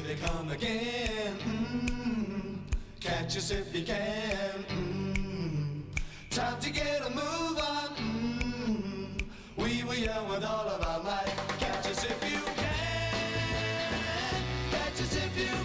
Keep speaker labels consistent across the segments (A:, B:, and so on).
A: they come again. Catch us if you can. Time to get a move on. We were young with all of our might. Catch us if you can. Catch us if you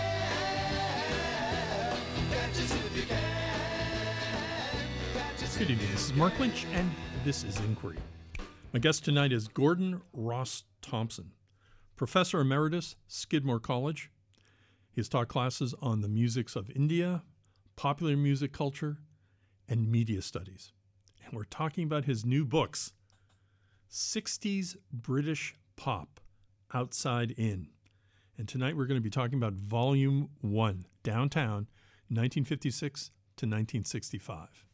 A: can. Catch us if you can. Catch us
B: Good evening. This is Mark Lynch, and this is Inquiry. My guest tonight is Gordon Ross Thompson, Professor Emeritus, Skidmore College. He has taught classes on the musics of India, popular music culture, and media studies. And we're talking about his new books, 60s British Pop, Outside In. And tonight we're going to be talking about Volume 1, Downtown, 1956 to 1965.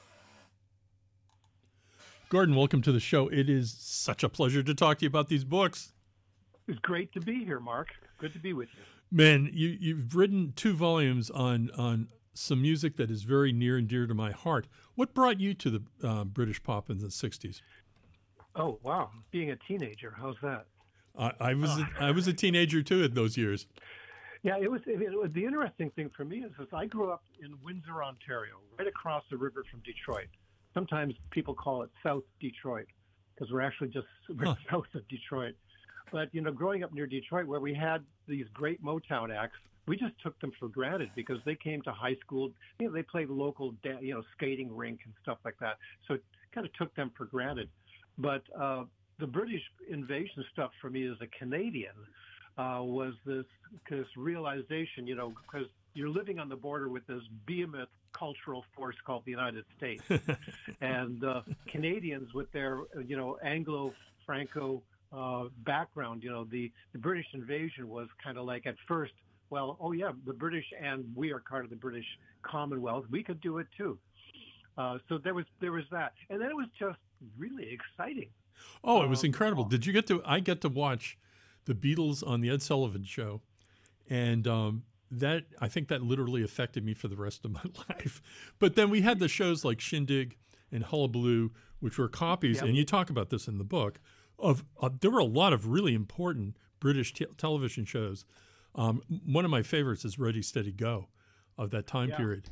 B: Gordon, welcome to the show. It is such a pleasure to talk to you about these books.
C: It's great to be here, Mark. Good to be with you.
B: Man, you've written 2 volumes on some music that is very near and dear to my heart. What brought you to the British pop in the 60s?
C: Oh, wow. Being a teenager, how's that?
B: I was a teenager, too, in those years.
C: Yeah, it was the interesting thing for me is I grew up in Windsor, Ontario, right across the river from Detroit. Sometimes people call it South Detroit because we're actually just south of Detroit. But, growing up near Detroit where we had these great Motown acts, we just took them for granted because they came to high school. They played local, skating rink and stuff like that. So it kind of took them for granted. But the British invasion stuff for me as a Canadian was this realization, because you're living on the border with this behemoth cultural force called the United States. And Canadians with their, Anglo-Franco background, the British invasion was kind of like at first, the British and we are part of the British Commonwealth. We could do it too. So there was that. And then it was just really exciting.
B: Oh, it was incredible. Did you I get to watch the Beatles on the Ed Sullivan Show. And I think that literally affected me for the rest of my life. But then we had the shows like Shindig and Hullabaloo, which were copies, and you talk about this in the book, there were a lot of really important British television shows. One of my favorites is Ready, Steady, Go of that time period.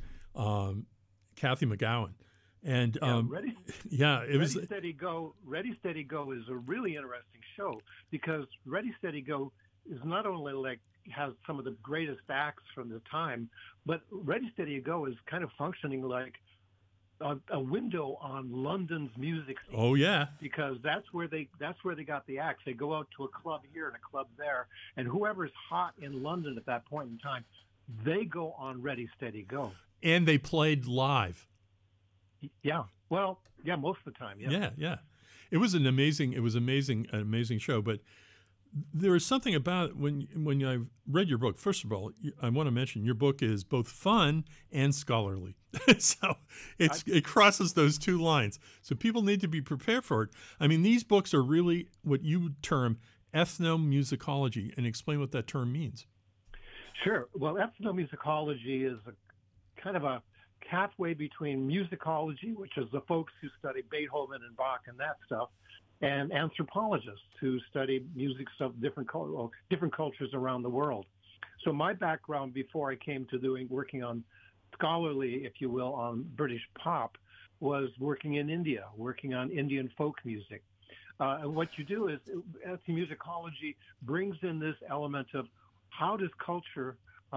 B: Kathy McGowan. And
C: Ready, Steady, Go. Ready, Steady, Go is a really interesting show because Ready, Steady, Go is not only has some of the greatest acts from the time, but Ready, Steady, Go is kind of functioning like a window on London's music scene.
B: Oh yeah,
C: because that's where they got the acts. They go out to a club here and a club there, and whoever's hot in London at that point in time, they go on Ready, Steady, Go.
B: And they played live.
C: Yeah. Well, yeah, most of the time. Yeah.
B: Yeah. It was an amazing show. But there is something about when I've read your book. First of all, I want to mention your book is both fun and scholarly. So it crosses those 2 lines. So people need to be prepared for it. I mean, these books are really what you would term ethnomusicology, and explain what that term means.
C: Sure. Well, ethnomusicology is a kind of a halfway between musicology, which is the folks who study Beethoven and Bach and that stuff, and anthropologists who study music of different cultures around the world. So my background before I came to working on scholarly, if you will, on British pop, was working in India, working on Indian folk music. And what you do is ethnomusicology brings in this element of how does culture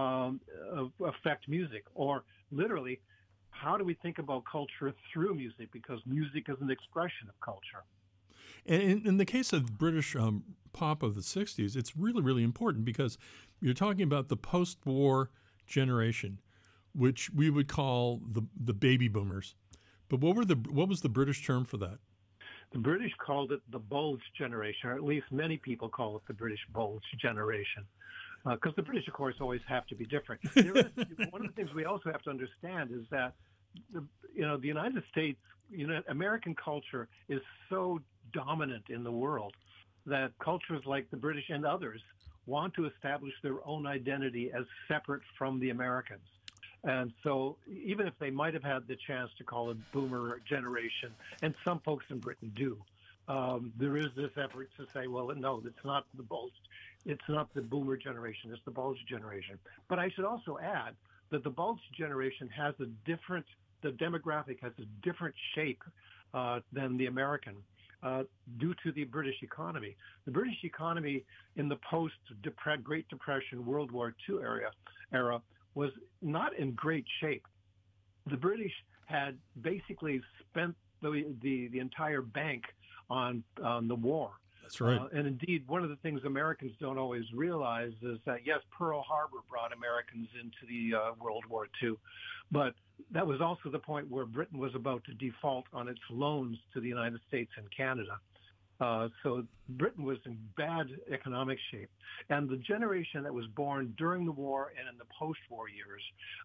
C: affect music, or literally, how do we think about culture through music? Because music is an expression of culture.
B: And in the case of British pop of the 60s, it's really, really important because you're talking about the post-war generation, which we would call the baby boomers. But what was the British term for that?
C: The British called it the bulge generation, or at least many people call it the British bulge generation. Because the British, of course, always have to be different. One of the things we also have to understand is that the United States, American culture is so dominant in the world that cultures like the British and others want to establish their own identity as separate from the Americans. And so even if they might have had the chance to call it boomer generation, and some folks in Britain do, there is this effort to say, well, no, it's not the boomer generation, it's the bulge generation. But I should also add that the bulge generation the demographic has a different shape than the American due to the British economy. The British economy in the post-Great Depression, World War II era was not in great shape. The British had basically spent the entire bank on the war.
B: That's right.
C: And indeed, one of the things Americans don't always realize is that, yes, Pearl Harbor brought Americans into the World War II, but that was also the point where Britain was about to default on its loans to the United States and Canada. So Britain was in bad economic shape. And the generation that was born during the war and in the post-war years,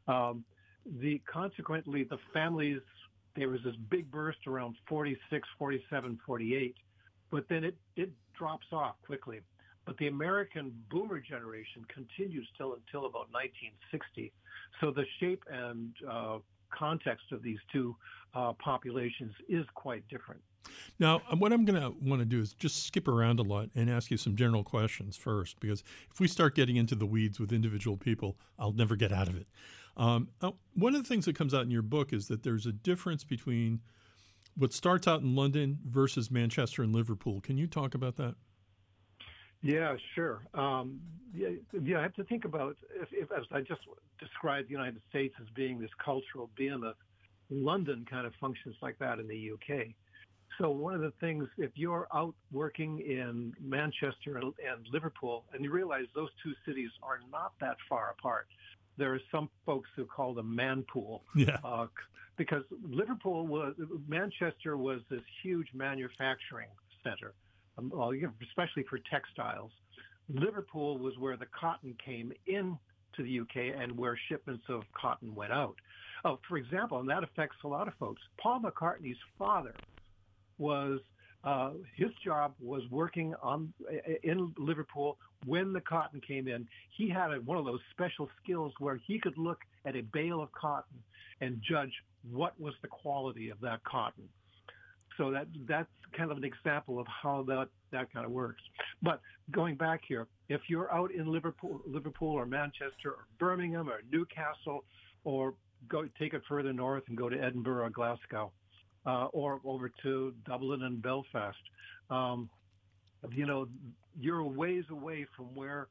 C: consequently, the families, there was this big burst around 46, 47, 48. But then it drops off quickly. But the American boomer generation continues until about 1960. So the shape and context of these two populations is quite different.
B: Now, what I'm going to want to do is just skip around a lot and ask you some general questions first, because if we start getting into the weeds with individual people, I'll never get out of it. One of the things that comes out in your book is that there's a difference between what starts out in London versus Manchester and Liverpool. Can you talk about that?
C: Yeah, sure. I have to think about, if as I just described the United States as being this cultural behemoth, London kind of functions like that in the UK. So one of the things, if you're out working in Manchester and Liverpool, and you realize those two cities are not that far apart, there are some folks who call them manpool.
B: Yeah.
C: Because Manchester was this huge manufacturing center, especially for textiles. Liverpool was where the cotton came in to the UK and where shipments of cotton went out. Oh, for example, and that affects a lot of folks. Paul McCartney's father his job was working in Liverpool when the cotton came in. He had one of those special skills where he could look at a bale of cotton and judge what was the quality of that cotton. So that's kind of an example of how that kind of works. But going back here, if you're out in Liverpool or Manchester or Birmingham or Newcastle, or take it further north and go to Edinburgh or Glasgow, or over to Dublin and Belfast, you're ways away from where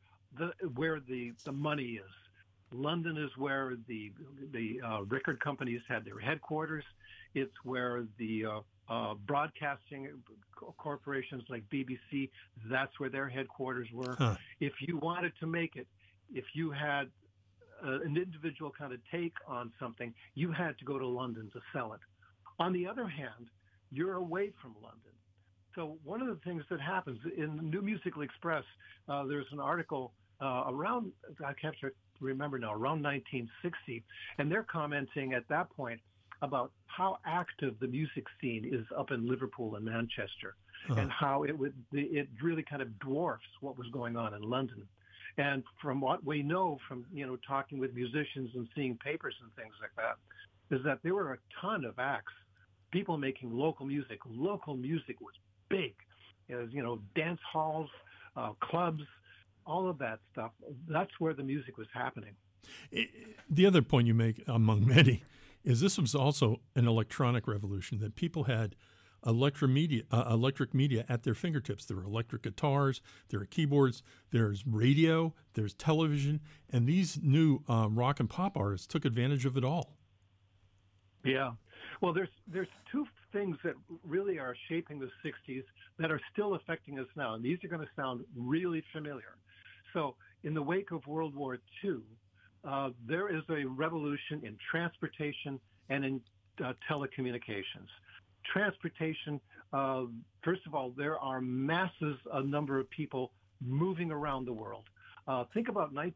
C: the money is. London is where the record companies had their headquarters. It's where the broadcasting corporations like BBC, that's where their headquarters were. Huh. If you wanted to make it, if you had an individual kind of take on something, you had to go to London to sell it. On the other hand, you're away from London. So one of the things that happens in the New Musical Express, there's an article around, I can't remember now, around 1960, and they're commenting at that point about how active the music scene is up in Liverpool and Manchester, and how it really kind of dwarfs what was going on in London. And from what we know from talking with musicians and seeing papers and things like that, is that there were a ton of acts, people making local music. Local music was big. It was, dance halls, clubs, all of that stuff. That's where the music was happening.
B: The other point you make, among many, is this was also an electronic revolution, that people had electric media at their fingertips. There were electric guitars, there are keyboards, there's radio, there's television, and these new rock and pop artists took advantage of it all.
C: Yeah. Well, there's two things that really are shaping the 60s that are still affecting us now, and these are going to sound really familiar. So in the wake of World War II, there is a revolution in transportation and in telecommunications. Transportation, first of all, there are a number of people moving around the world. Think about late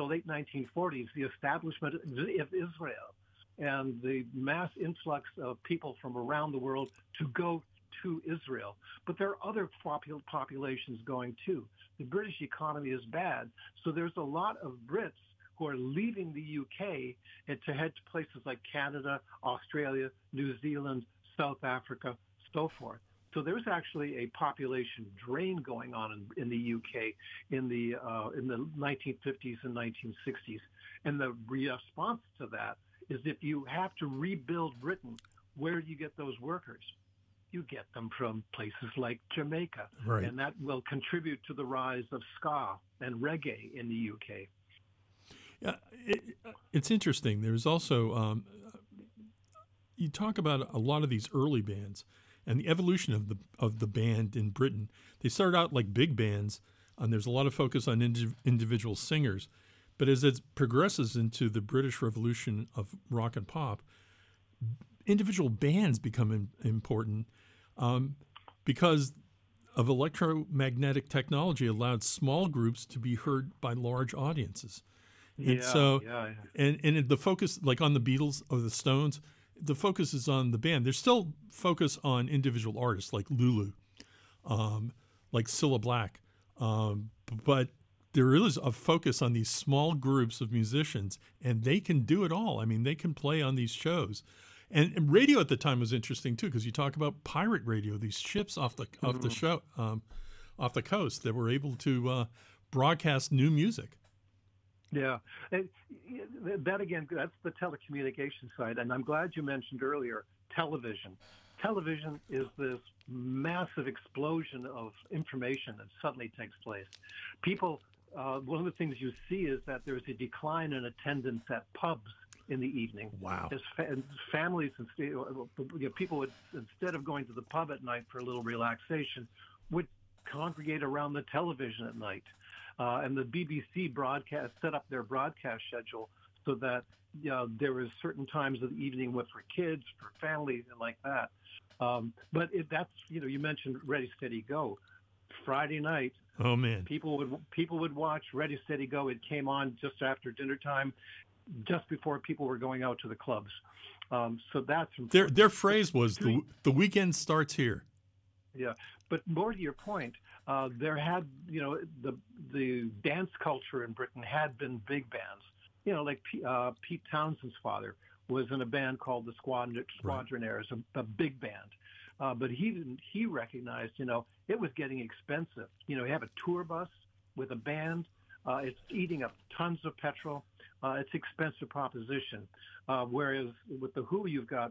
C: 1940s, the establishment of Israel, and the mass influx of people from around the world to go to Israel. But there are other populations going too. The British economy is bad, so there's a lot of Brits who are leaving the UK and to head to places like Canada, Australia, New Zealand, South Africa, so forth. So there was actually a population drain going on in the UK in the 1950s and 1960s. And the response to that is if you have to rebuild Britain, where do you get those workers? You get them from places like Jamaica.
B: Right.
C: And that will contribute to the rise of ska and reggae in the UK.
B: Yeah, it's interesting. There's also, you talk about a lot of these early bands and the evolution of the band in Britain. They started out like big bands, and there's a lot of focus on individual singers. But as it progresses into the British Revolution of rock and pop, individual bands become important because of electromagnetic technology allowed small groups to be heard by large audiences. And and the focus, like on the Beatles or the Stones, the focus is on the band. There's still focus on individual artists like Lulu, like Cilla Black, but there is a focus on these small groups of musicians, and they can do it all. I mean, they can play on these shows. And radio at the time was interesting too, because you talk about pirate radio, these ships off the coast that were able to broadcast new music.
C: Yeah, and that again, that's the telecommunication side. And I'm glad you mentioned earlier television. Television is this massive explosion of information that suddenly takes place. People, one of the things you see is that there's a decline in attendance at pubs in the evening.
B: Wow.
C: As families, people would, instead of going to the pub at night for a little relaxation, would congregate around the television at night. And the BBC set up their broadcast schedule so that there was certain times of the evening for kids, for families, and like that. But that's you mentioned Ready Steady Go. Friday night.
B: Oh man.
C: People would watch Ready Steady Go. It came on just after dinner time, just before people were going out to the clubs. So that's important.
B: Their phrase was the weekend starts here.
C: Yeah, but more to your point, there had the dance culture in Britain had been big bands. Like Pete Townshend's father was in a band called the Squadronaires, a big band. But he recognized, it was getting expensive. You have a tour bus with a band. It's eating up tons of petrol. It's an expensive proposition. Whereas with the Who, you've got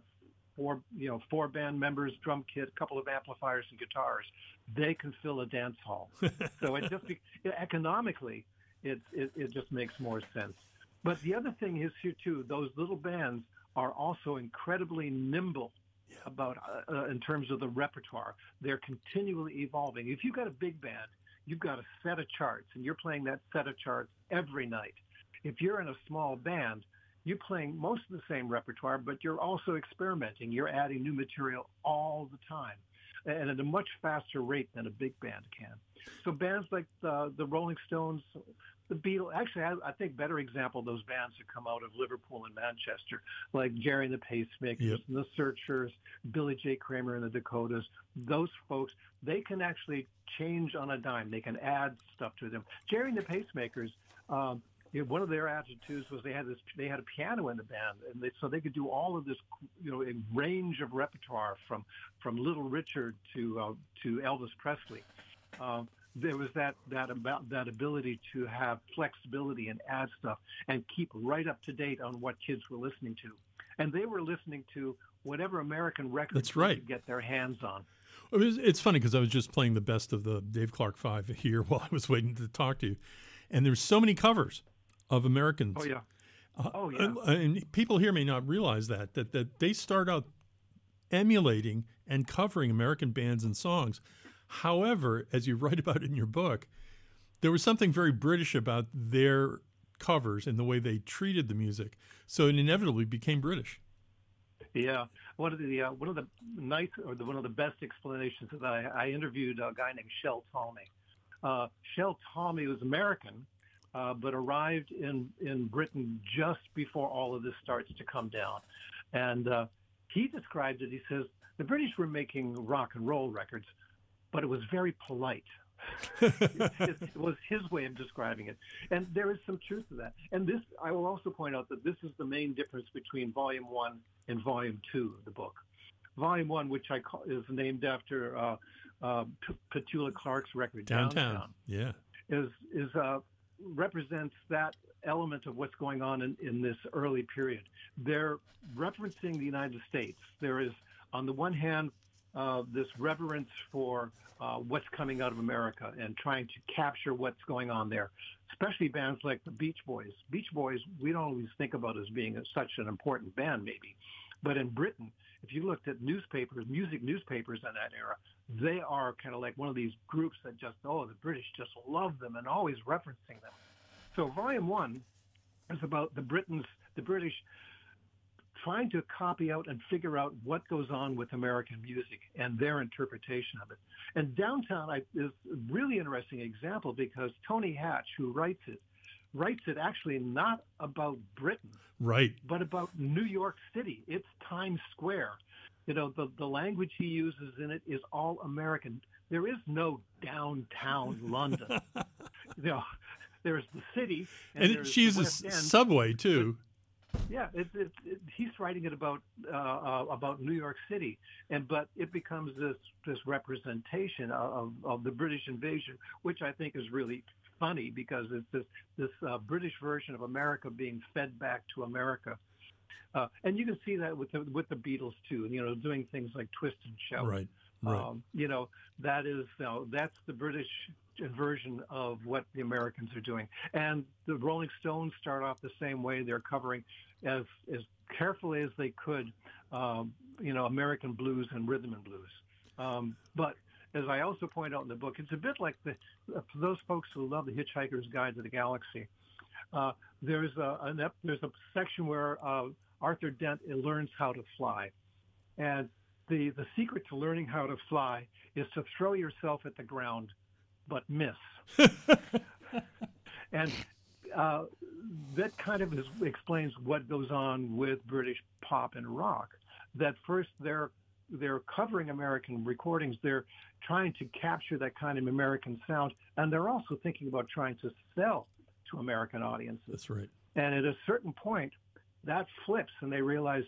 C: four band members, drum kit, a couple of amplifiers and guitars. They can fill a dance hall. So it just economically, it just makes more sense. But the other thing is here too, those little bands are also incredibly nimble about in terms of the repertoire. They're continually evolving. If you've got a big band, you've got a set of charts, and you're playing that set of charts every night. If you're in a small band, you're playing most of the same repertoire, but you're also experimenting. You're adding new material all the time, and at a much faster rate than a big band can. So bands like the Rolling Stones, the Beatles, actually, I think better example of those bands that come out of Liverpool and Manchester, like Jerry and the Pacemakers, and the Searchers, Billy J. Kramer and the Dakotas. Those folks, they can actually change on a dime. They can add stuff to them. Jerry and the Pacemakers, one of their attitudes was they had a piano in the band, and so they could do all of this, a range of repertoire from Little Richard to Elvis Presley. There was that ability to have flexibility and add stuff and keep right up to date on what kids were listening to, and they were listening to whatever American records they could get their hands on.
B: It's funny because I was just playing the best of the Dave Clark 5 here while I was waiting to talk to you, and there's so many covers of Americans.
C: Oh yeah.
B: And people here may not realize that they start out emulating and covering American bands and songs. However, as you write about in your book, there was something very British about their covers and the way they treated the music, so it inevitably became British.
C: Yeah, one of the best explanations is that I interviewed a guy named Shel Talmy. Shel Talmy was American, but arrived in Britain just before all of this starts to come down, and he described it. He says the British were making rock and roll records, but it was very polite. It was his way of describing it. And there is some truth to that. And this, I will also point out that this is the main difference between Volume 1 and Volume 2 of the book. Volume 1, which I call, is named after Petula Clark's record,
B: Downtown. Yeah.
C: is represents that element of what's going on in this early period. They're referencing the United States. There is, on the one hand, this reverence for what's coming out of America and trying to capture what's going on there, especially bands like the Beach Boys. Beach Boys, we don't always think about as being such an important band, maybe. But in Britain, if you looked at newspapers, music newspapers in that era, they are kind of like one of these groups that just, the British just love them and always referencing them. So Volume 1 is about the British trying to copy out and figure out what goes on with American music and their interpretation of it. And Downtown is a really interesting example because Tony Hatch, who writes it actually not about Britain,
B: right,
C: but about New York City. It's Times Square. You know, the language he uses in it is all American. There is no downtown London. You know, there's the city,
B: and she uses subway too.
C: Yeah, he's writing it about New York City, but it becomes this representation of the British invasion, which I think is really funny because it's this British version of America being fed back to America, and you can see that with the Beatles too. You know, doing things like Twist and Shout.
B: Right.
C: You know, that's the British version of what the Americans are doing. And the Rolling Stones start off the same way. They're covering as carefully as they could, American blues and rhythm and blues. But as I also point out in the book, it's a bit like for those folks who love The Hitchhiker's Guide to the Galaxy. There's a section where Arthur Dent learns how to fly. And the secret to learning how to fly is to throw yourself at the ground but miss. And that kind of explains what goes on with British pop and rock. That first they're covering American recordings. They're trying to capture that kind of American sound, and they're also thinking about trying to sell to American audiences.
B: That's right.
C: And at a certain point, that flips, and they realize,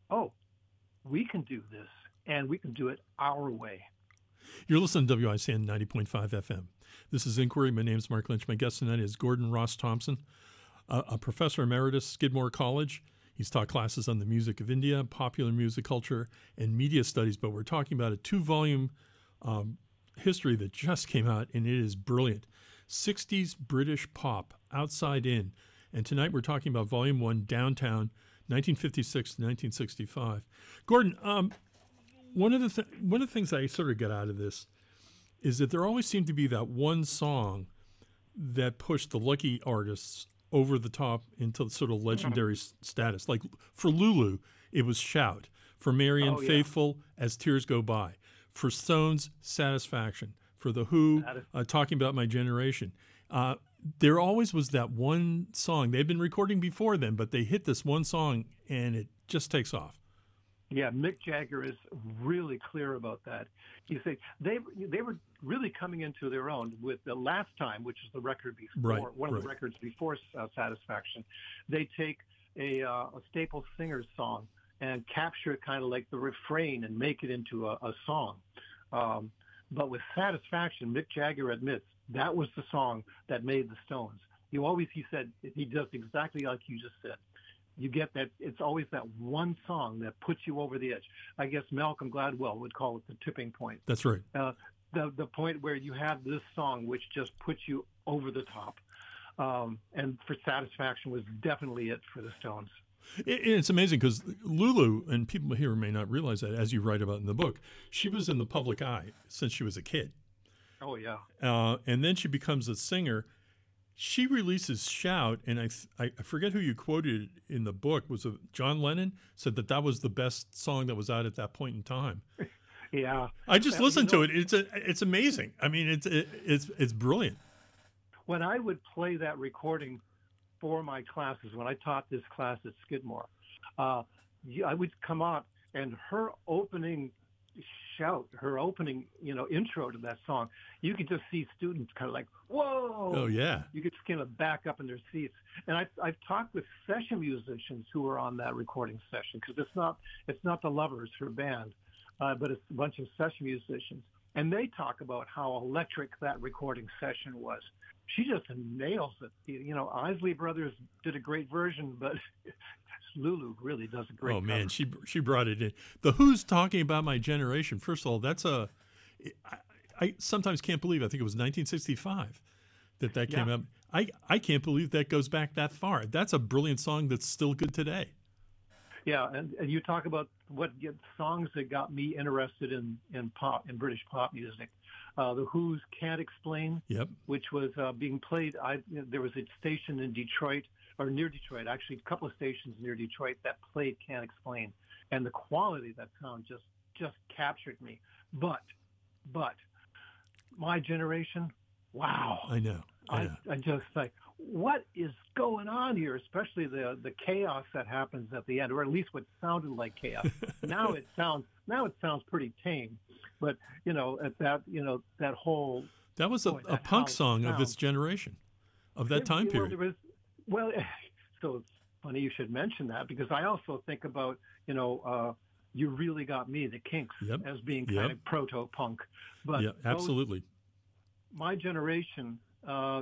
C: we can do this, and we can do it our way.
B: You're listening to WICN 90.5 FM. This is Inquiry. My name is Mark Lynch. My guest tonight is Gordon Ross Thompson, a professor emeritus, Skidmore College. He's taught classes on the music of India, popular music culture, and media studies, but we're talking about a 2-volume history that just came out, and it is brilliant. 60s British pop, outside in. And tonight we're talking about Volume 1, Downtown, 1956 to 1965. Gordon, one of the things I sort of got out of this is that there always seemed to be that one song that pushed the Lucky artists over the top into sort of legendary status. Like for Lulu, it was Shout. For Marianne Faithfull, As Tears Go By. For Stones, Satisfaction. For The Who, Talking About My Generation. There always was that one song. They've been recording before then, but they hit this one song and it just takes off.
C: Yeah, Mick Jagger is really clear about that. You say they were really coming into their own with The Last Time, which is the record before, one of the records before Satisfaction. They take a Staple Singers song and capture it kind of like the refrain and make it into a song. But with Satisfaction, Mick Jagger admits that was the song that made the Stones. He said, he does exactly like you just said. You get that it's always that one song that puts you over the edge. I guess Malcolm Gladwell would call it the tipping point.
B: That's right.
C: The point where you have this song which just puts you over the top. And for Satisfaction was definitely it for the Stones.
B: It's amazing because Lulu, and people here may not realize that, as you write about in the book, she was in the public eye since she was a kid.
C: Oh, yeah.
B: And then she becomes a singer. She releases Shout, and I forget who you quoted in the book. Was it John Lennon? Said that was the best song that was out at that point in time.
C: Yeah.
B: I just listened to it. It's amazing. I mean, it's brilliant.
C: When I would play that recording for my classes, when I taught this class at Skidmore, I would come out and her opening Shout, her opening, intro to that song, you could just see students kind of like, whoa.
B: Oh, yeah.
C: You could kind of back up in their seats. And I've talked with session musicians who were on that recording session because it's not the Lovers, her band, but it's a bunch of session musicians. And they talk about how electric that recording session was. She just nails it. You know, Isley Brothers did a great version, but Lulu really does a great cover.
B: Man, she brought it in. The Who's Talking About My Generation. First of all, that's I sometimes can't believe, I think it was 1965 that came up. I can't believe that goes back that far. That's a brilliant song that's still good today.
C: Yeah, and you talk about songs that got me interested in British pop music. The Who's Can't Explain,
B: yep,
C: which was being played. There was a station in Detroit, or near Detroit, actually a couple of stations near Detroit that played Can't Explain, and the quality of that sound just captured me. But my generation, wow!
B: I know.
C: I just like, what is going on here? Especially the chaos that happens at the end, or at least what sounded like chaos. Now it sounds pretty tame. But that whole
B: that was a punk song of its generation, of that time period.
C: So it's funny you should mention that, because I also think about You Really Got Me, the Kinks, as being kind of proto-punk. But
B: absolutely.
C: My generation by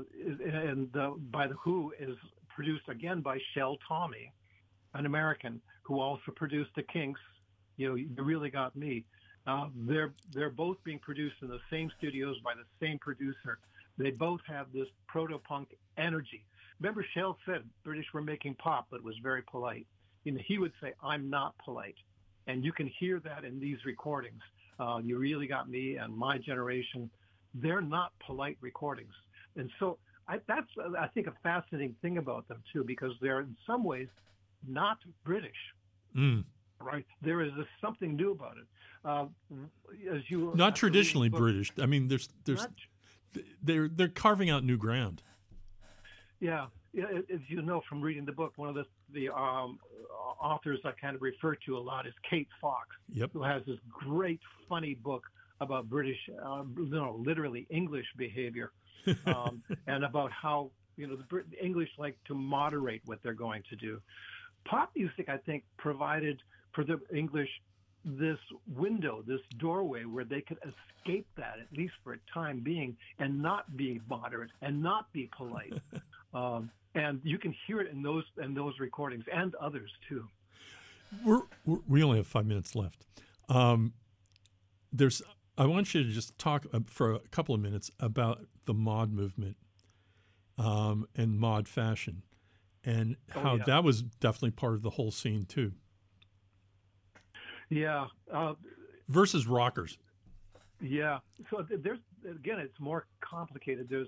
C: the Who is produced again by Shel Talmy, an American who also produced the Kinks. You Really Got Me. They're both being produced in the same studios by the same producer. They both have this proto-punk energy. Remember, Shel said British were making pop, but was very polite. He would say, "I'm not polite," and you can hear that in these recordings. You Really Got Me and My Generation. They're not polite recordings, and so that's I think a fascinating thing about them too, because they're in some ways not British. Right, there is something new about it. As you
B: not traditionally British. I mean, they're carving out new ground.
C: Yeah, as you know from reading the book, one of the authors I kind of refer to a lot is Kate Fox, who has this great, funny book about British, literally English behavior, and about how the English like to moderate what they're going to do. Pop music, I think, provided for the English this window, this doorway where they could escape that, at least for a time being, and not be moderate and not be polite. And you can hear it in those recordings and others too.
B: We only have 5 minutes left. I want you to just talk for a couple of minutes about the mod movement and mod fashion, and how that was definitely part of the whole scene too.
C: Yeah.
B: Versus rockers.
C: Yeah. So it's more complicated. There's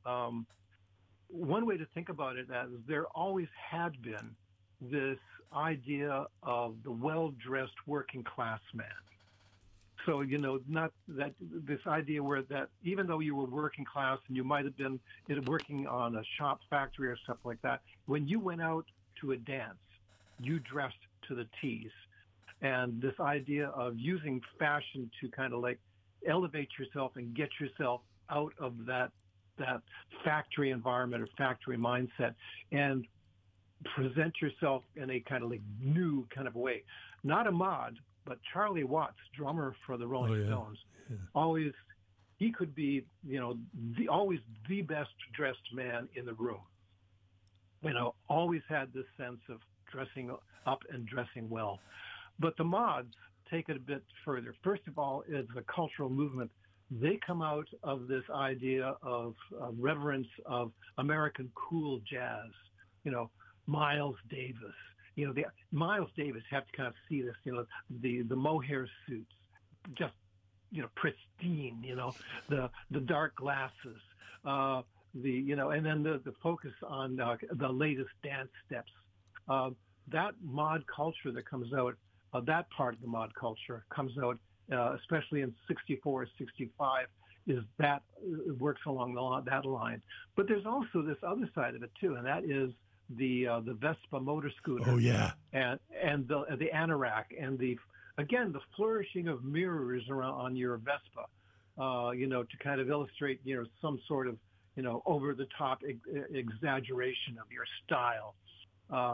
C: one way to think about it as there always had been this idea of the well-dressed working class man. So, not that this idea where that even though you were working class and you might have been working on a shop factory or stuff like that, when you went out to a dance, you dressed to the T's. And this idea of using fashion to kind of like elevate yourself and get yourself out of that factory environment or factory mindset and present yourself in a kind of like new kind of way. Not a mod, but Charlie Watts, drummer for the Rolling Stones, always, he could be, always the best dressed man in the room. Always had this sense of dressing up and dressing well. But the mods take it a bit further. First of all, it's a cultural movement. They come out of this idea of reverence of American cool jazz. Miles Davis. Miles Davis, have to kind of see this. The mohair suits, just pristine. The dark glasses. And then the focus on the latest dance steps. That mod culture that comes out. That part of the mod culture comes out, especially in 64, 65, is that it works along that line. But there's also this other side of it too, and that is the Vespa motor scooter.
B: Oh yeah,
C: and the anorak and the flourishing of mirrors around on your Vespa, to kind of illustrate some sort of over the top exaggeration of your style.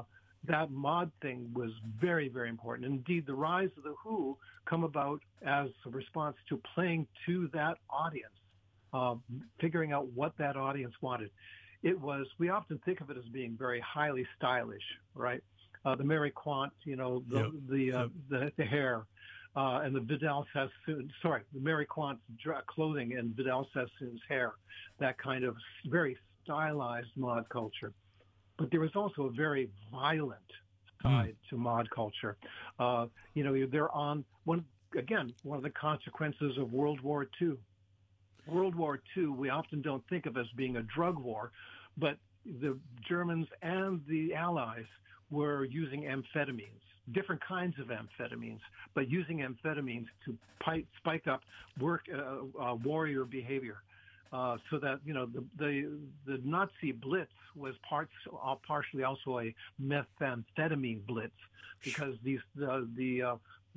C: that mod thing was very, very important. Indeed, the rise of the Who come about as a response to playing to that audience, figuring out what that audience wanted. We often think of it as being very highly stylish, right? The Mary Quant, the hair, and the Vidal Sassoon, the Mary Quant's clothing and Vidal Sassoon's hair, that kind of very stylized mod culture. But there was also a very violent side to mod culture. They're on one of the consequences of World War II. World War II, we often don't think of as being a drug war, but the Germans and the Allies were using amphetamines, different kinds of amphetamines, but using amphetamines to spike up warrior behavior. So that the Nazi Blitz was partially also a methamphetamine blitz, because the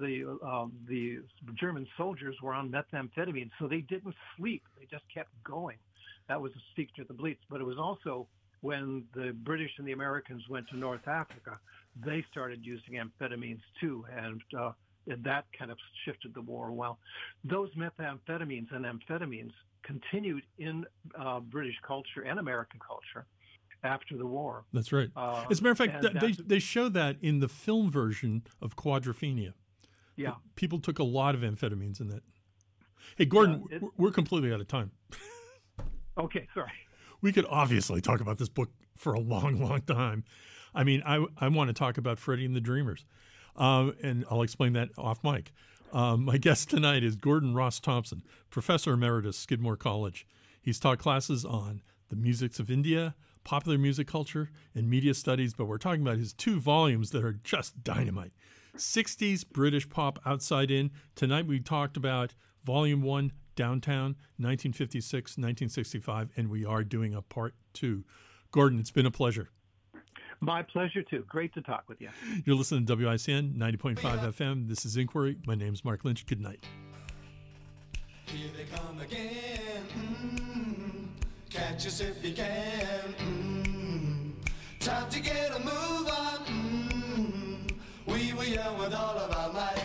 C: German soldiers were on methamphetamine, so they didn't sleep; they just kept going. That was a secret of the Blitz. But it was also when the British and the Americans went to North Africa, they started using amphetamines too, and that kind of shifted the war. Well, those methamphetamines and amphetamines continued in British culture and American culture after the war.
B: That's right. As a matter of fact, they show that in the film version of Quadrophenia.
C: Yeah.
B: People took a lot of amphetamines in that. Hey, Gordon, we're completely out of time.
C: Okay, sorry.
B: We could obviously talk about this book for a long, long time. I mean, I want to talk about Freddie and the Dreamers, and I'll explain that off mic. My guest tonight is Gordon Ross Thompson, Professor Emeritus, Skidmore College. He's taught classes on the musics of India, popular music culture, and media studies, but we're talking about his 2 volumes that are just dynamite. 60s British Pop Outside In. Tonight we talked about Volume 1, Downtown, 1956, 1965, and we are doing a Part 2. Gordon, it's been a pleasure.
C: My pleasure, too. Great to talk with you.
B: You're listening to WICN 90.5 FM. This is Inquiry. My name's Mark Lynch. Good night.
A: Here they come again. Catch us if you can. Time to get a move on. We were young with all of our might.